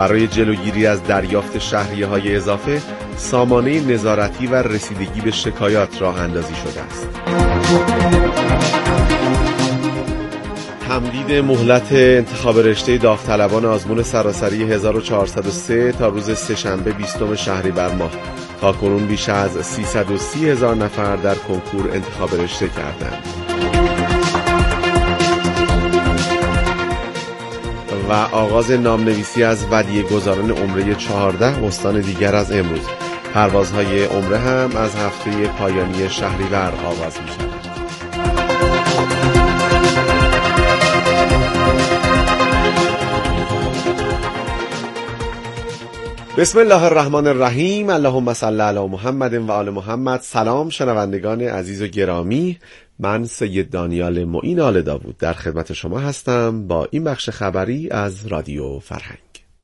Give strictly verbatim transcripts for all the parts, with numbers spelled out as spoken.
برای جلوگیری از دریافت شهریه‌های اضافه، سامانه نظارتی و رسیدگی به شکایات راه اندازی شده است. تمدید مهلت انتخاب رشته داوطلبان آزمون سراسری هزار و چهارصد و سه تا روز سه‌شنبه بیستم شهریور ماه. تاکنون بیش از سیصد و سی هزار نفر در کنکور انتخاب رشته کردند. و آغاز نامنویسی از ودیعه گذاران عمره چهارده استان دیگر از امروز. پروازهای عمره هم از هفته پایانی شهریور آغاز می شود. بسم الله الرحمن الرحیم. اللهم صل علی محمد و آل محمد. سلام شنوندگان عزیز و گرامی، من سید دانیال معین آل داوود در خدمت شما هستم با این بخش خبری از رادیو فرهنگ.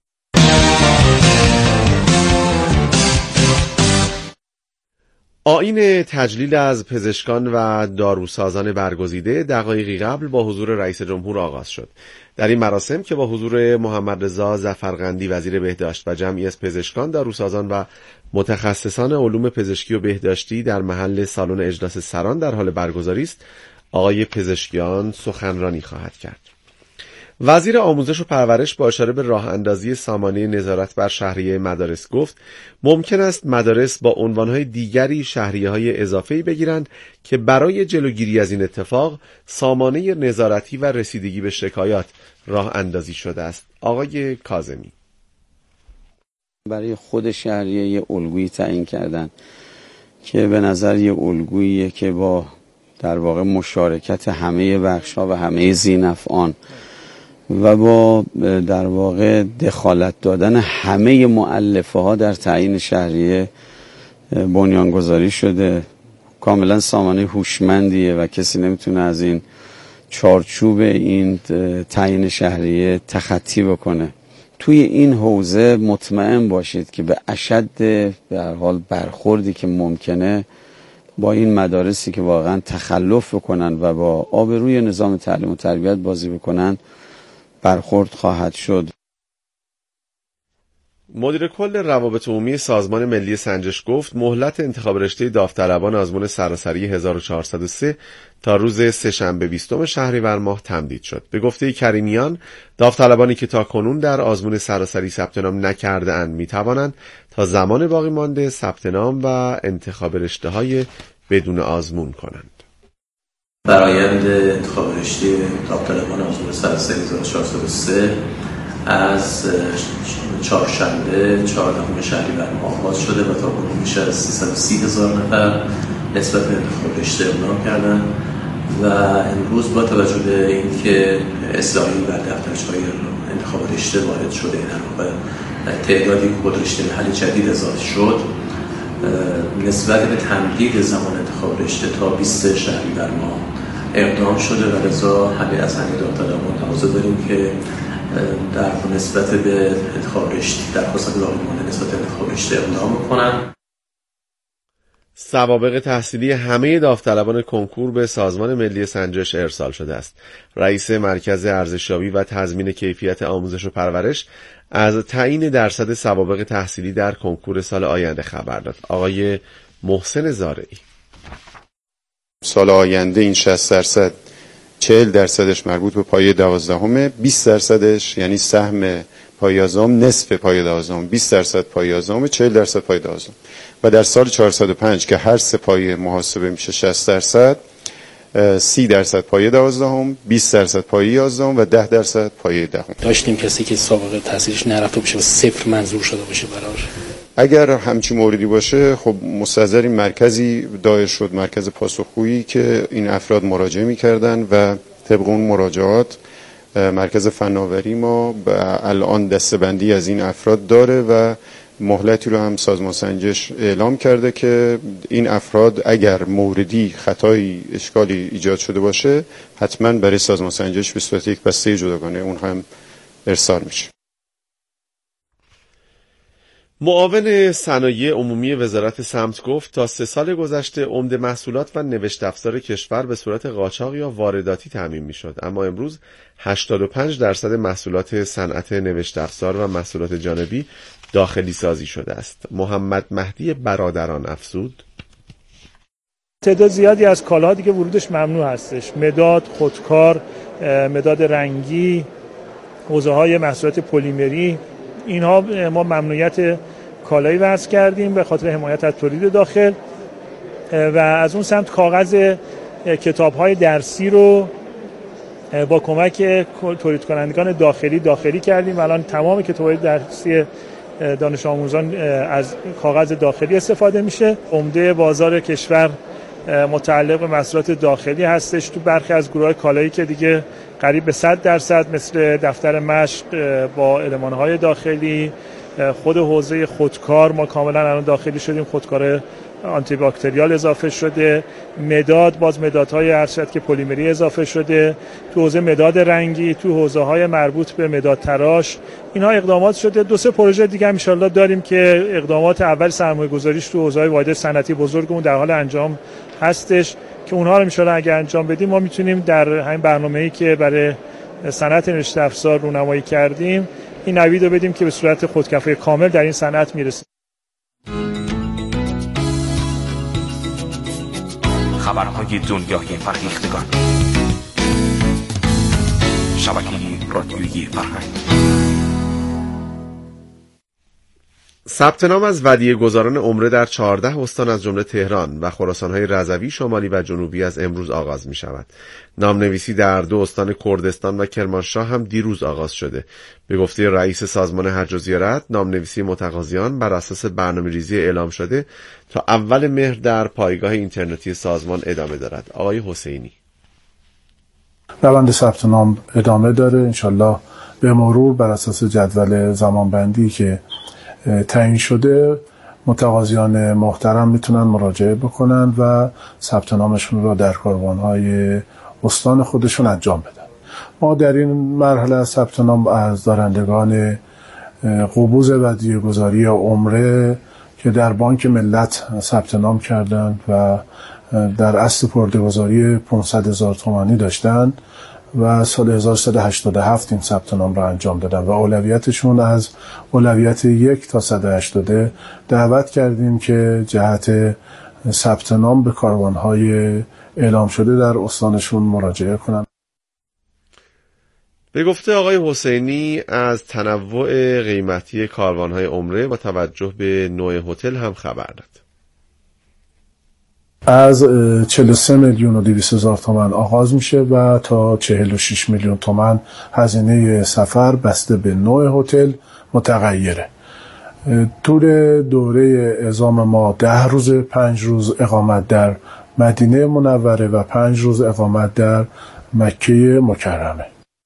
آیین تجلیل از پزشکان و داروسازان برگزیده دقایقی قبل با حضور رئیس جمهور آغاز شد. در این مراسم که با حضور محمد رضا ظفرقندی وزیر بهداشت و جمعی از پزشکان، داروسازان و متخصصان علوم پزشکی و بهداشتی در محل سالن اجلاس سران در حال برگزاری است، آقای پزشکیان سخنرانی خواهد کرد. وزیر آموزش و پرورش با اشاره به راه اندازی سامانه نظارت بر شهریه مدارس گفت ممکن است مدارس با عنوانهای دیگری شهریه‌های اضافه‌ای بگیرند که برای جلوگیری از این اتفاق سامانه نظارتی و رسیدگی به شکایات راه اندازی شده است. آقای کاظمی: برای خود شهریه یه الگویی تعیین کردن که به نظر یه الگوییه که با در واقع مشارکت همه بخش‌ها و همه ذی‌نفعان و با در واقع دخالت دادن همه مؤلفه ها در تعیین شهریه بنیانگذاری شده. کاملا سامانه هوشمندیه و کسی نمیتونه از این چارچوب این تعیین شهریه تخطی بکنه. توی این حوزه مطمئن باشید که به اشد به هر حال برخوردی که ممکنه با این مدارسی که واقعا تخلف بکنن و با آبروی نظام تعلیم و تربیت بازی بکنن برخورد خواهد شد. مدیر کل روابط عمومی سازمان ملی سنجش گفت مهلت انتخاب رشته داوطلبان آزمون سراسری هزار و چهارصد و سه تا روز سه‌شنبه بیستم شهریور ماه تمدید شد. به گفته کریمیان، داوطلبانی که تا کنون در آزمون سراسری ثبت نام نکرده اند می توانند تا زمان باقی مانده ثبت نام و انتخاب رشته‌های بدون آزمون کنند. فرآیند انتخاب رشته داوطلبان آزمون سراسری هزار و چهارصد و سه از چهارشنبه چهاردهم شهریور ماه آغاز شده و تا کنون بیش از سیصد و سی هزار نفر نسبت به انتخاب رشته اقدام کردند و امروز با توجه به اینکه اصلاحی بر دفترچه‌های انتخاب رشته وارد شده، در واقع تعدادی کد رشته محلی جدید اضافه شد، نسبت به تمدید زمان انتخاب رشته تا بیست شهریور ماه اقدام شده و لذا همه از همه داوطلبان تقاضا داریم که در نسبت به انتخاب رشته در فرصت باقی مانده نسبت به انتخاب رشته اقدام بکنن. سوابق تحصیلی همه داوطلبان کنکور به سازمان ملی سنجش ارسال شده است. رئیس مرکز ارزشیابی و تضمین کیفیت آموزش و پرورش از تعیین درصد سوابق تحصیلی در کنکور سال آینده خبر داد. آقای محسن زارعی: سال آینده این شصت درصد چهل درصدش مربوط به پایه دوازدهم، بیست درصدش یعنی سهم پایه دوازدهم نصف پایه دوازدهم، بیست درصد پایه دوازدهم، چهل درصد پایه دوازدهم. و در سال چهارصد و پنج که هر سه پایه محاسبه میشه شصت درصد، سی درصد پایه دوازدهم، بیست درصد پایه یازدهم و ده درصد پایه دهم. داشتیم کسی که سابقه تحصیلش نرفته باشه و صفر منظور شده باشه براش. اگر همچین موردی باشه خب مستحضر مرکزی دایر شد، مرکز پاسخگویی که این افراد مراجعه می‌کردن و طبق اون مراجعات مرکز فناوری ما الان دسته‌بندی از این افراد داره و مهلتی رو هم سازمان سنجش اعلام کرده که این افراد اگر موردی خطایی اشکالی ایجاد شده باشه حتما برای سازمان سنجش به صورت یک بسته جداگانه اون هم ارسال میشه. معاون صنایع عمومی وزارت سمت گفت تا سه سال گذشته عمده محصولات و نوشت افزار کشور به صورت قاچاق یا وارداتی تامین میشد، اما امروز هشتاد و پنج درصد محصولات صنعت نوشت افزار و محصولات جانبی داخلی سازی شده است. محمد مهدی برادران افزود: تعداد زیادی از کالاها دیگه ورودش ممنوع هستش، مداد، خودکار، مداد رنگی، حوزه‌های محصولات پلیمری، اینها ما ممنوعیت کالایی وضع کردیم به خاطر حمایت از تولید داخل و از اون سمت کاغذ کتاب‌های درسی رو با کمک تولید کنندگان داخلی داخلی کردیم و الان تمام کتاب‌های درسی دانش آموزان از کاغذ داخلی استفاده میشه. عمده بازار کشور متعلق به محصولات داخلی هستش. تو برخی از گروه‌های کالایی که دیگه قریب به صد درصد مثل دفتر مشق با المان‌های داخلی، خود حوزه خودکار ما کاملا الان داخلی شدیم، خودکار آنتی باکتریال اضافه شده، مداد باز مدادهای ارشد که پلیمری اضافه شده، تو حوزه مداد رنگی، تو حوزه‌های مربوط به مداد تراش، اینها اقدامات شده. دو سه پروژه دیگه ان شاءالله داریم که اقدامات اول سرمایه‌گذاریش تو حوزه‌های واحد صنعتی بزرگمون در حال انجام هستش که اونها رو ان شاءالله اگه انجام بدیم ما میتونیم در همین برنامه‌ای که برای صنعت نوشت افزار رونمایی کردیم این نوید رو بدیم که به صورت خودکفایی کامل در این صنعت میرسه. خبرهای دنیای فرهیختگان، شبکه رادیویی فرهنگ. ثبت نام از ودیعه گذاران عمره در چهارده استان از جمله تهران و خراسان‌های رضوی، شمالی و جنوبی از امروز آغاز می شود. نامنویسی در دو استان کردستان و کرمانشاه هم دیروز آغاز شده. به گفته رئیس سازمان حج و زیارت، نامنویسی متقاضیان بر اساس برنامه‌ریزی اعلام شده تا اول مهر در پایگاه اینترنتی سازمان ادامه دارد. آقای حسینی: روند ثبت نام ادامه داره، انشالله به مرور بر اساس جدول زمانبندی که تعیین شده متقاضیان محترم میتونن مراجعه بکنن و ثبت نامشون رو در کاروانهای استان خودشون انجام بدن. ما در این مرحله از ثبت نام از دارندگان قبوز ودیعه گذاری عمره که در بانک ملت ثبت نام کردن و در اصل پرده‌گذاری پانصد هزار تومانی داشتن و سال هزار و سیصد و هشتاد و هفت این ثبت نام را انجام دادن و اولویتشون از اولویت یک تا صد و هشتاد دعوت کردیم که جهت ثبت نام به کاروان‌های اعلام شده در استانشون مراجعه کنن. به گفته آقای حسینی از تنوع قیمتی کاروان‌های عمره با توجه به نوع هتل هم خبر داد. از چهل و سه میلیون و دویست هزار تومان آغاز میشه و تا چهل و شش میلیون تومان هزینه سفر بسته به نوع هتل متغیره. طول دوره اعزام ما ده روز، پنج روز اقامت در مدینه منوره و پنج روز اقامت در مکه مکرمه.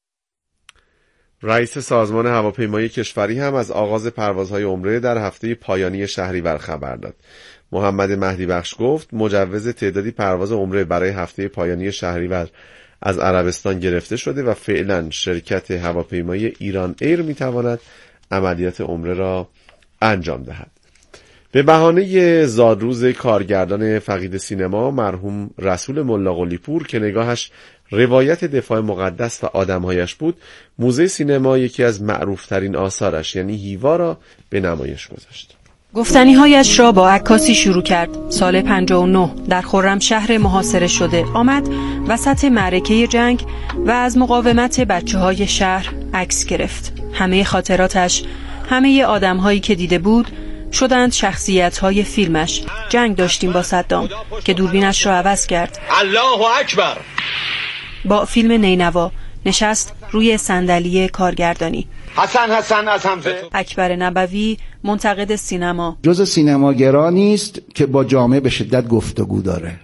رئیس سازمان هواپیمایی کشوری هم از آغاز پروازهای عمره در هفته پایانی شهریور خبر داد. محمد مهدی بخش گفت مجوز تعدادی پرواز عمره برای هفته پایانی شهریور از عربستان گرفته شده و فعلا شرکت هواپیمایی ایران ایر میتواند عملیات عمره را انجام دهد. به بهانه زادروز کارگردان فقید سینما مرحوم رسول ملا قلی‌پور که نگاهش روایت دفاع مقدس و آدمهایش بود، موزه سینما یکی از معروفترین آثارش یعنی هیوا را به نمایش گذاشت. گفتنی‌هایش را با عکاسی شروع کرد. سال پنجاه و نه در خرمشهر محاصره شده آمد وسط معرکه جنگ و از مقاومت بچه‌های شهر عکس گرفت. همه خاطراتش، همه آدم‌هایی که دیده بود شدند شخصیت‌های فیلمش. جنگ داشتیم با صدام که دوربینش را عوض کرد. الله اکبر. با فیلم نینوا نشست روی صندلی کارگردانی. حسن حسن از حمزه. اکبر نبوی منتقد سینما: جز سینماگرا نیست که با جامعه به شدت گفتگو داره.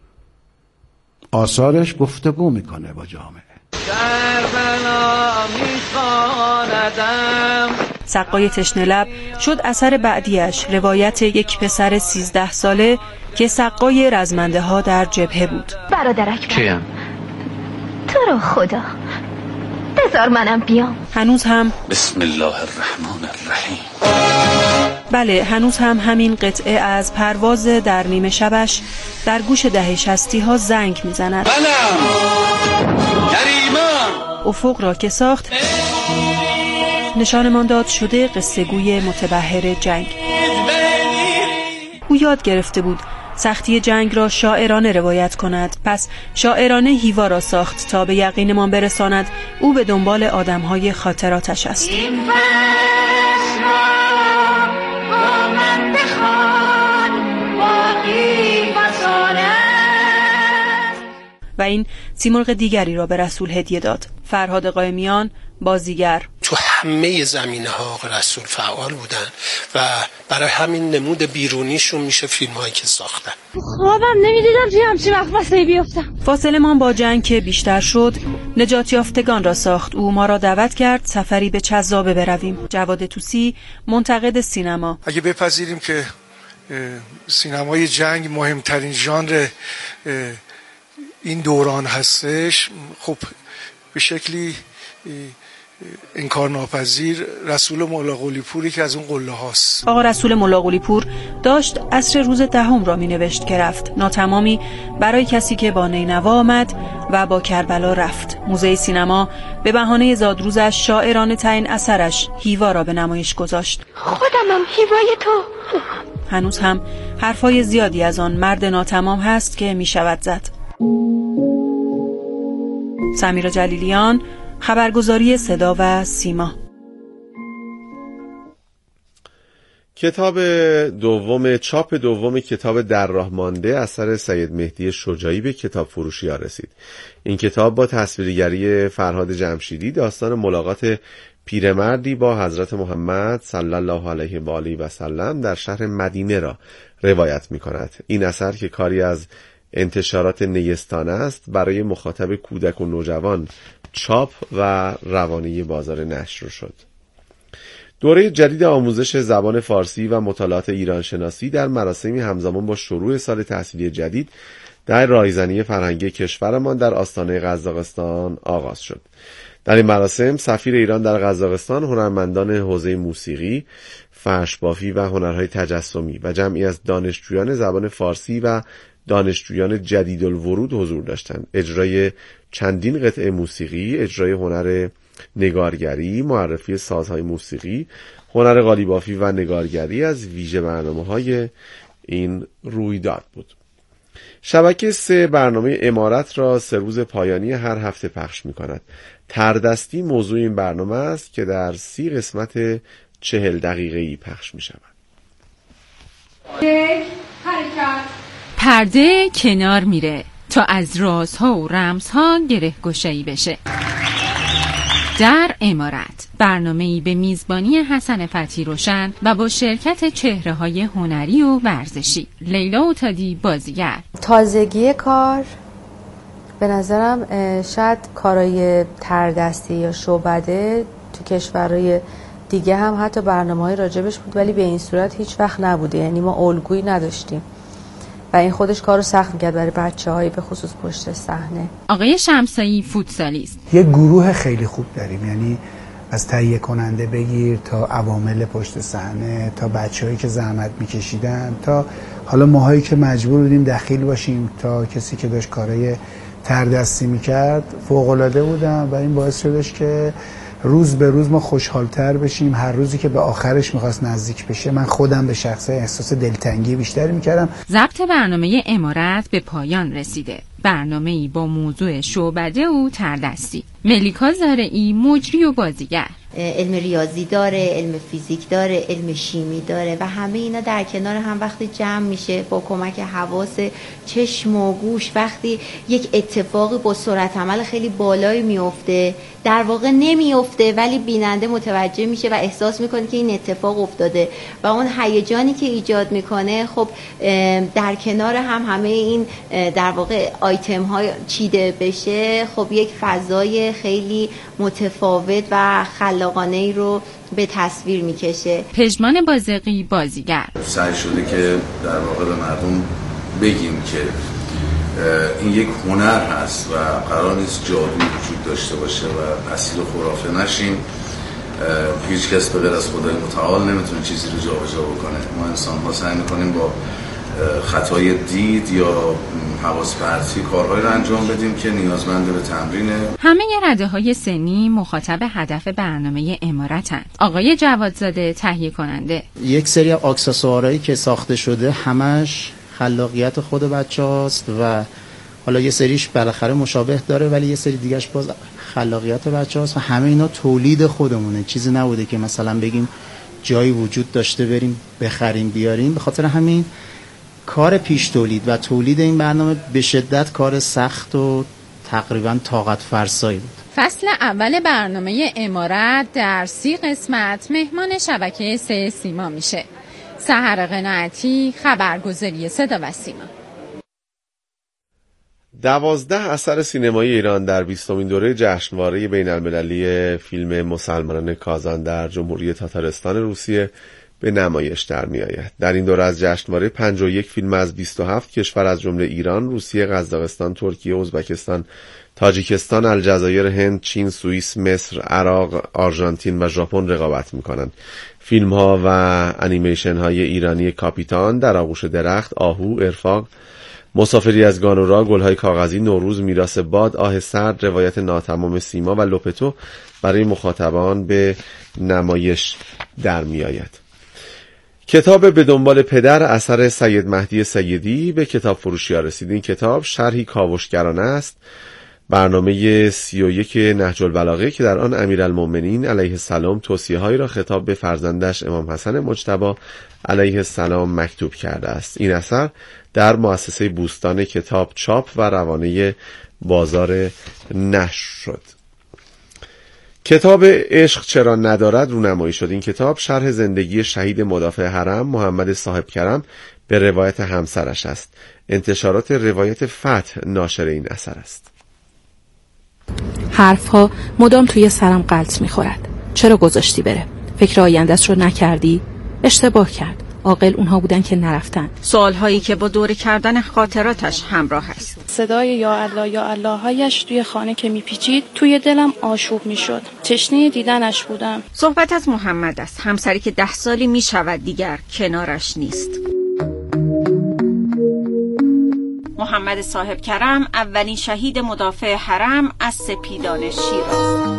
آثارش گفتگو میکنه با جامعه. کربلا میخواندم. سقای تشنه لب شد اثر بعدیش، روایت یک پسر سیزده ساله که سقای رزمنده ها در جبهه بود. برادر اکبر کیم؟ تو رو خدا بذار منم بیام. هنوز هم بسم الله الرحمن الرحیم. بله، هنوز هم همین قطعه از پرواز در نیمه شبش در گوش دهه شصتی ها زنگ میزند. افق را که ساخت نشانمان داد شده قصه گوی متبحر جنگ. او یاد گرفته بود سختی جنگ را شاعرانه روایت کند، پس شاعرانه هیوا را ساخت تا به یقینمان برساند او به دنبال آدمهای خاطراتش است. و این سیمرغ دیگری را به رسول هدیه داد. فرهاد قائمیان، بازیگر. تو همه زمینه‌ها رسول فعال بودن و برای همین نمود بیرونیشون میشه فیلم‌هایی که ساختن. خوابم نمیدیدم توی همچین وقت واسه بیفتم. فاصله من با جنگ که بیشتر شد نجات یافتگان را ساخت. او ما را دعوت کرد سفری به چذابه برویم. جواد طوسی، منتقد سینما. اگه بپذیریم که سینمای جنگ مهمترین ژانر این دوران هستش، خب به شکلی انکار ناپذیر رسول مولا قلی پوری که از اون قله هاست. آقا رسول مولا قلی پور داشت عصر روز دهم را می نوشت که رفت. ناتمامی برای کسی که با نینوا آمد و با کربلا رفت. موزه سینما به بهانه زادروزش شاعرانه ترین اثرش هیوا را به نمایش گذاشت. خودمم هیوای تو. هنوز هم حرفای زیادی از آن مرد ناتمام هست که می شود زد. سمیرا جلیلیان، خبرگزاری صدا و سیما. کتاب دوم چاپ دوم کتاب در راه مانده اثر سید مهدی شجاعی به کتاب فروشی ها رسید. این کتاب با تصویرگری فرهاد جمشیدی داستان ملاقات پیرمردی با حضرت محمد صلی الله علیه و آله و سلم در شهر مدینه را روایت می کند. این اثر که کاری از انتشارات نیستان است برای مخاطب کودک و نوجوان چاپ و روانه بازار نشر شد. دوره جدید آموزش زبان فارسی و مطالعات ایران شناسی در مراسمی همزمان با شروع سال تحصیلی جدید در رایزنی فرهنگی کشورمان در آستانه قزاقستان آغاز شد. در این مراسم سفیر ایران در قزاقستان، هنرمندان حوزه موسیقی، فرش بافی و هنرهای تجسمی و جمعی از دانشجویان زبان فارسی و دانشجویان جدید الورود حضور داشتند. اجرای چندین قطعه موسیقی، اجرای هنر نگارگری، معرفی سازهای موسیقی، هنر قالیبافی و نگارگری از ویژه برنامه‌های این رویداد بود. شبکه سه برنامه امارت را سه روز پایانی هر هفته پخش می کند. تردستی موضوع این برنامه است که در سی قسمت چهل دقیقه‌ای پخش می شود. پرده کنار میره تا از رازها و رمزها گره گشایی بشه. در امارت، برنامه‌ای به میزبانی حسن فتحی روشن و با شرکت چهره‌های هنری و ورزشی. لیلا اوتادی، بازیگر. تازگی کار به نظرم شاید کارهای تردستی یا شعبده تو کشورهای دیگه هم حتی برنامه‌های راجبش بود، ولی به این صورت هیچ وقت نبوده. یعنی ما الگویی نداشتیم و این خودش کارو سخت می‌کرد برای بچه‌های به خصوص پشت صحنه. آقای شمسایی، فوتسالیست. یه گروه خیلی خوب داریم، یعنی از تهیه کننده بگیر تا عوامل پشت صحنه تا بچه‌هایی که زحمت می‌کشیدن تا حالا ماهایی که مجبور بودیم دخیل باشیم تا کسی که داشت کارهای تردستی می‌کرد فوق‌العاده بودن و این باعث شدش که روز به روز ما خوشحالتر بشیم. هر روزی که به آخرش میخواست نزدیک بشه من خودم به شخصه احساس دلتنگی بیشتری میکردم. ضبط برنامه امارت به پایان رسیده. برنامه‌ای با موضوع شعبده و تردستی. ملیکا زارعی، مجری و بازیگر. علم ریاضی داره، علم فیزیک داره، علم شیمی داره و همه اینا در کنار هم وقتی جمع میشه با کمک حواس چشم و گوش، وقتی یک اتفاقی با سرعت عمل خیلی بالایی میفته، در واقع نمیفته ولی بیننده متوجه میشه و احساس میکنه که این اتفاق افتاده و اون هیجانی که ایجاد میکنه خب در کنار هم همه این در واقع آیتم های چیده بشه، خب یک فضای خیلی متفاوت و خلاقانه ای رو به تصویر میکشه. پژمان بازقی، بازیگر. سعی شده که در واقع به مردم بگیم که این یک هنر هست و قرار نیست جادویی وجود داشته باشه و اسیر خرافه نشیم هیچ کس به غیر از خدای متعال نمیتونه چیزی رو جابجا بکنه. ما انسان ها سعی میکنیم با خطای دید یا حواس پرتی کارهایی رو انجام بدیم که نیازمند به تمرینه. همه رده های سنی مخاطب هدف برنامه امارتند. آقای جوادزاده تهیه کننده: یک سری اکسسوارایی که ساخته شده همش خلاقیت خود بچه‌هاست و حالا یه سریش بالاخره مشابه داره ولی یه سری دیگه‌اش باز خلاقیت بچه‌هاست و همه اینا تولید خودمونه. چیزی نبوده که مثلا بگیم جایی وجود داشته بریم بخریم بیاریم. به خاطر همین کار پیش تولید و تولید این برنامه به شدت کار سخت و تقریبا طاقت فرسایی بود. فصل اول برنامه امارت در سی قسمت مهمان شبکه سه سیما میشه. سحر قناعتی، خبرگزاری صدا و سیما. دوازده اثر سینمایی ایران در بیستمین دوره جشنواره بین المللی فیلم مسلمانان کازان در جمهوری تاتارستان روسیه به نمایش در می آید. در این دوره از جشنواره پنجاه و یک فیلم از بیست و هفت کشور از جمله ایران، روسیه، قزاقستان، ترکیه، ازبکستان، تاجیکستان، الجزایر، هند، چین، سوئیس، مصر، عراق، آرژانتین و ژاپن رقابت می کنند. فیلم ها و انیمیشن های ایرانی کاپیتان، در آغوش درخت، آهو، ارفاق، مسافری از گانورا، گلهای کاغذی، نوروز، میراث باد، آه سرد، روایت ناتمام سیما و لوپتو برای مخاطبان به نمایش در می آید. کتاب به دنبال پدر اثر سید مهدی سیدی به کتاب فروشی ها رسید. این کتاب شرحی کاوشگرانه است برنامه سی و یک نهج البلاغه که در آن امیرالمؤمنین علیه السلام توصیه‌هایی را خطاب به فرزندش امام حسن مجتبی علیه السلام مکتوب کرده است. این اثر در مؤسسه بوستان کتاب چاپ و روانه بازار نشر شد. کتاب عشق چرا ندارد رونمایی شد. این کتاب شرح زندگی شهید مدافع حرم محمد صاحب کرم به روایت همسرش است. انتشارات روایت فتح ناشر این اثر است. حرفها مدام توی سرم غلط میخورد. چرا گذاشتی بره؟ فکر آینده‌اش رو نکردی؟ اشتباه کرد. عاقل اونها بودن که نرفتن. سوالهایی که با دور کردن خاطراتش همراه است. صدای یا الله یا الله هایش توی خانه که میپیچید توی دلم آشوب میشد. تشنه دیدنش بودم. صحبت از محمد است، همسری که ده سالی میشود دیگر کنارش نیست. محمد صاحب کرم اولین شهید مدافع حرم از سپیدان شیراز.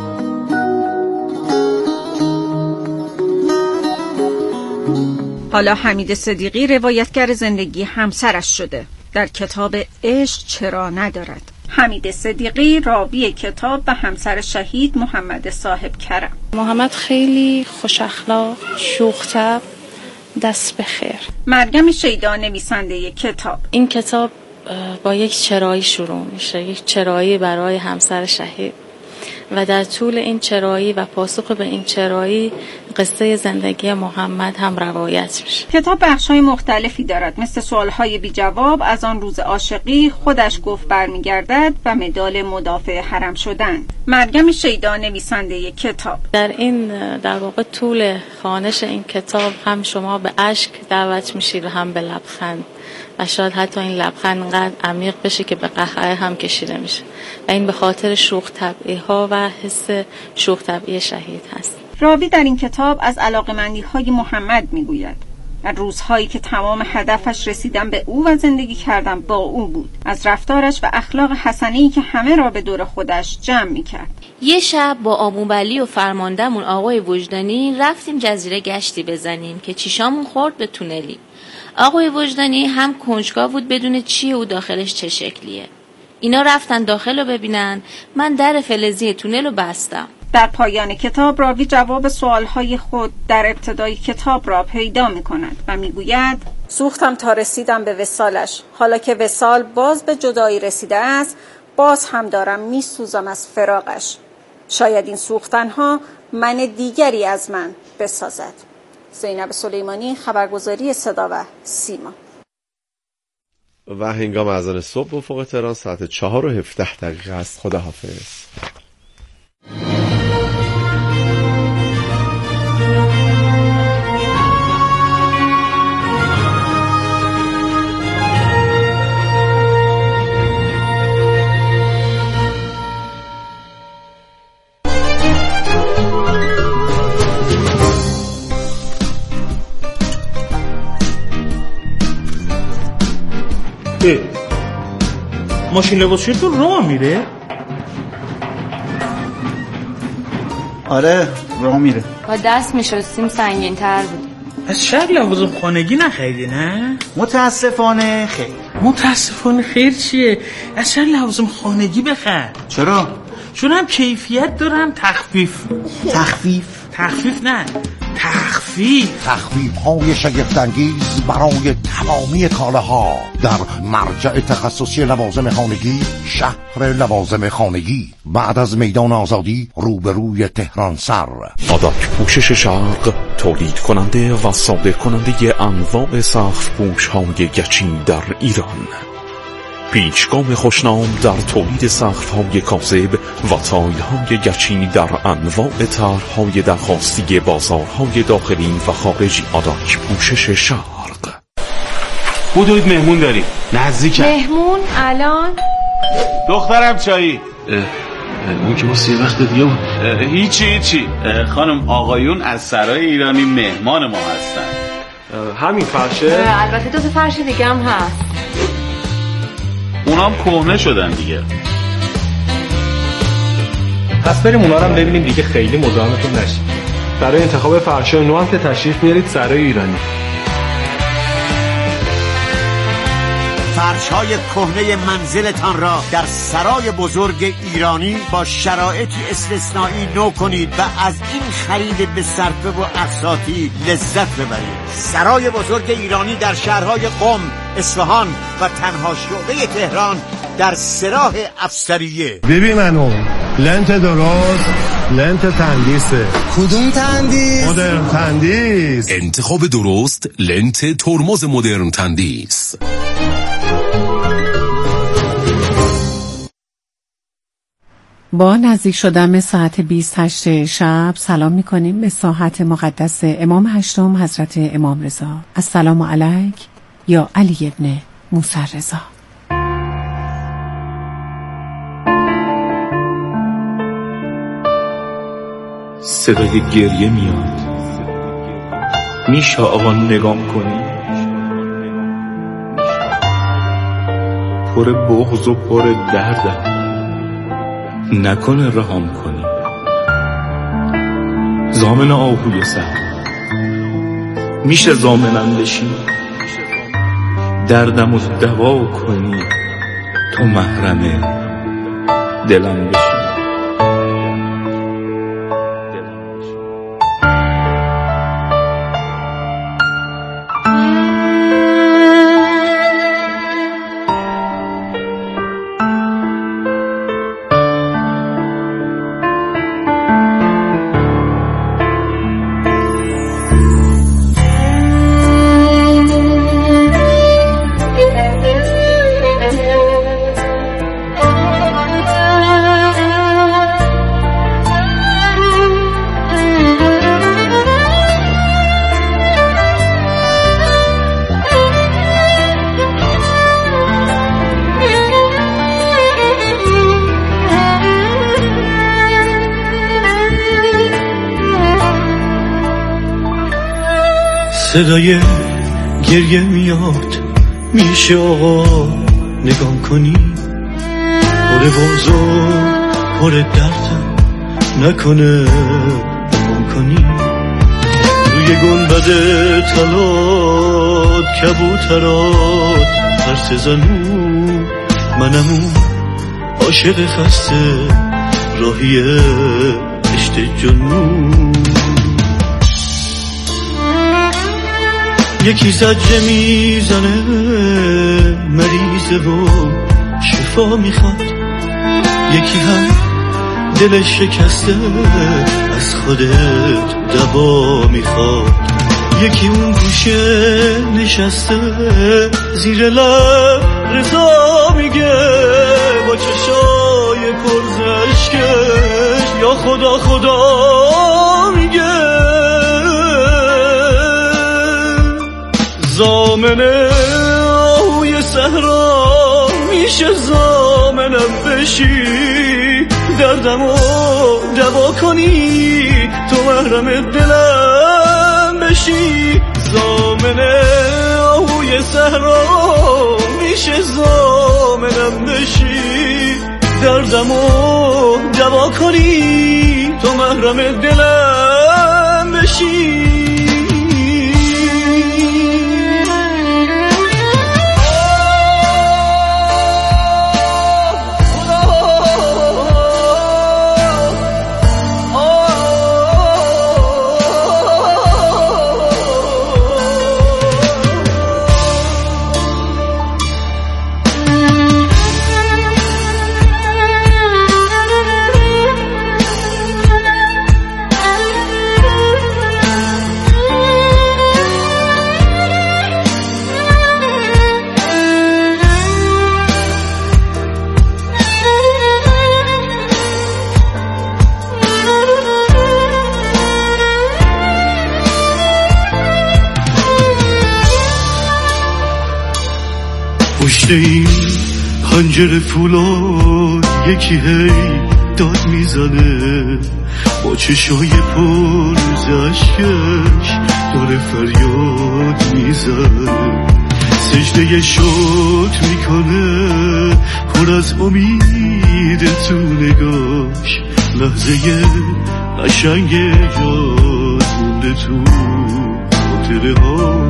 حالا حمید صدیقی روایتگر زندگی همسرش شده. در کتاب عشق چرا ندارد. حمید صدیقی راوی کتاب و همسر شهید محمد صاحب کرم. محمد خیلی خوش اخلاق، شوخ طبع، دست به خیر. مریم شیدا نویسنده کتاب. این کتاب با یک چرایی شروع میشه، یک چرایی برای همسر شهید و در طول این چرایی و پاسخ به این چرایی قصه زندگی محمد هم روایت میشه. کتاب بخش‌های مختلفی دارد، مثل سوال‌های بی جواب، از آن روز عاشقی، خودش گفت برمیگردد و مدال مدافع حرم شدن. مریم شیدا نویسنده کتاب. در این در واقع طول خوانش این کتاب هم شما به اشک دعوت میشید و هم به لبخند و شاید حتی این لبخند انقدر عمیق بشه که به قهقه هم کشیده میشه و این به خاطر شوخ طبعی ها و حس شوخ طبعی شهید هست. راوی در این کتاب از علاقمندی های محمد میگوید، از روزهایی که تمام هدفش رسیدن به او و زندگی کردن با او بود، از رفتارش و اخلاق حسنه‌ای که همه را به دور خودش جمع میکرد. یه شب با آموبلی و فرماندهمون آقای وجدانی رفتیم جزیره گشتی بزنیم که چیشامون خورد به تونلی. آقای وجدانی هم کنجکاو بود بدون چیه و داخلش چه شکلیه. اینا رفتن داخل رو ببینن، من در فلزی تونل رو بستم. در پایان کتاب راوی جواب سوالهای خود در ابتدای کتاب را پیدا می کند و می گوید سوختم تا رسیدم به وصالش، حالا که وصال باز به جدایی رسیده است، باز هم دارم می سوزم از فراقش. شاید این سوختنها من دیگری از من بسازد. زینب سلیمانی، خبرگزاری صدا و سیما. و هنگام اذان صبح افق تهران ساعت چهار و هفده دقیقه است. خداحافظ. ماشین لباسشویی تو راه میره؟ آره راه میره. با دست میشستیم سنگین تر بود. از شهر لوازم خانگی نخریدی نه؟ متاسفانه خیر. متاسفانه خیر چیه؟ از شهر لوازم خانگی بخر. چرا؟ چون هم کیفیت دارم تخفیف. تخفیف؟ تخفیف نه تخفیف تخفیف های شگفت‌انگیز برای تمامی کالاها در مرجع تخصصی لوازم خانگی شهر لوازم خانگی بعد از میدان آزادی روبروی تهران سر. آداک پوشش شرق تولید کننده و صادر کننده انواع سقف پوش های گچی در ایران. پیشگام خوشنام در تولید سقف‌های کاذب و تایل‌های گچی در انواع طرح‌های درخواستی بازارهای داخلی و خارجی. آداک پوشش شرق. بودوید مهمون داریم نزدیکم. مهمون الان؟ دخترم چایی. اون که واسه یه وقت دیگه بود. هیچی هیچی خانم آقایون از سرای ایرانی مهمان ما هستن. همین فرشه؟ البته دو تا فرش دیگه هم هست. اونام کهنه شدن دیگه. پس بریم اونا رو هم ببینیم دیگه خیلی مزاحمتون نشیم. برای انتخاب فرشای نو هم که تشریف میارید سرای ایرانی. فرش‌های کهنه منزلتان را در سرای بزرگ ایرانی با شرایطی استثنایی نو کنید و از این خرید به صرفه و اقساطی لذت ببرید. سرای بزرگ ایرانی در شهرهای قم، اصفهان و تنها شعبه تهران در سراح افسریه. ببین منو لنت درست لنت تندیسه. کدوم تندیس؟ مدرن تندیس. انتخاب درست لنت ترمز مدرن تندیس. با نزدیک شدن ساعت بیست و هشت شب سلام می‌کنیم به ساحت مقدس امام هشتم حضرت امام رضا. السلام علیک یا علی ابن موسی رضا. صدای گریه میاد. میشه آقا نگام کنی؟ پر بغض و پر دردم، نکنه رهام کنی. زامن آهوی سر میشه زامنم بشی، دردم رو دوا کنی، تو محرم دلم بشی. صدای گریه میاد، میشه آقا نگام کنی؟ پر بازو پر دردم، نکنه نگام کنی. روی گنبد طلات کبوترات پرسه زنو، منمون عاشق خسته راهی عشق جنون. یکی زجه میزنه مریضه و شفا میخواد، یکی هم دلش شکسته از خودت دوا میخواد. یکی اون گوشه نشسته زیر لب رضا میگه با چشای پرزشکش یا خدا خدا میگه. زامن آهوی صحرا میشه زامنم بشی، دردمو دوا کنی، تو محرم دلم بشی. زامن آهوی صحرا میشه ضامنم بشی دردمو دوا کنی تو محرم دلم بشی پشت این پنجره فولاد یکی هی داد میزنه با چشای پر اشکش داره فریاد میزنه سجده شکر میکنه پر از امید تو نگاش لحظه قشنگ یاد مونده تو خاطره ها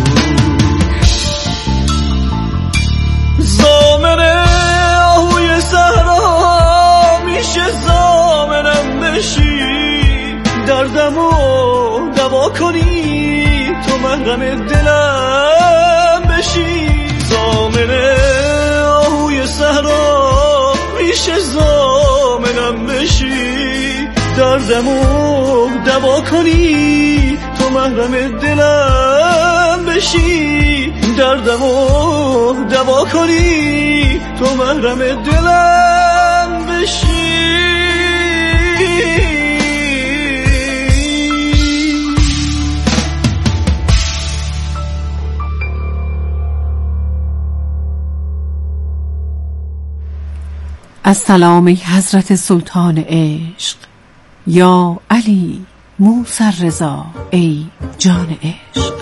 زامنه آهوی صحرا میشه زامنم بشی دردمو دوا کنی تو محرم دلم بشی زامنه آهوی صحرا میشه زامنم بشی دردمو دوا کنی تو محرم دلم بشی دردمو دوا کنی تو محرم دلم بشی السلام ای حضرت سلطان عشق یا علی موسی رضا ای جان عشق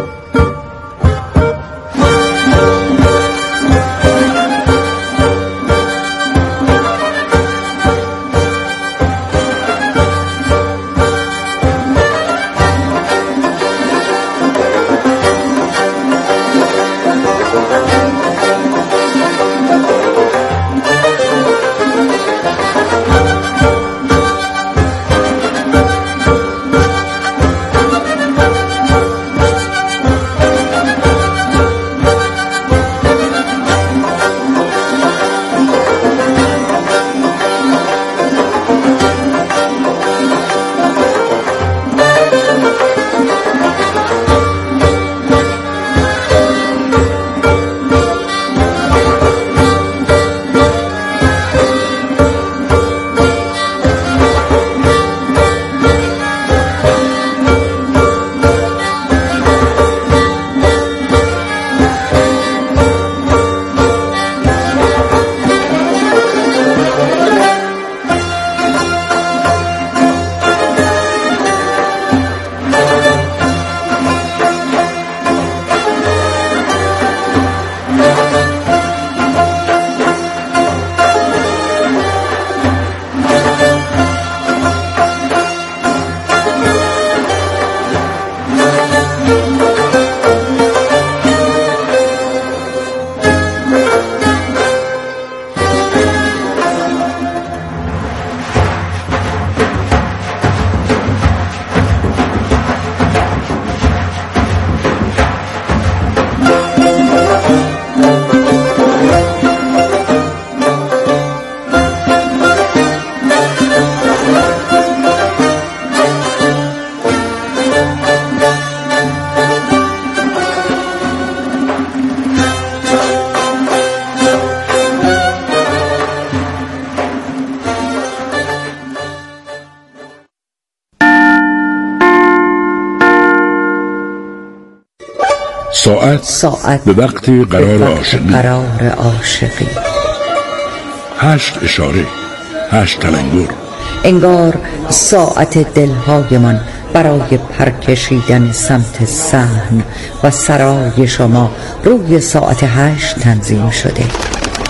ساعت, ساعت به وقت قرار عاشقی قرار عاشقی هشت اشاره هشت تلنگر انگار ساعت دلهایمان برای پرکشیدن سمت صحن و سرای شما روی ساعت هشت تنظیم شده.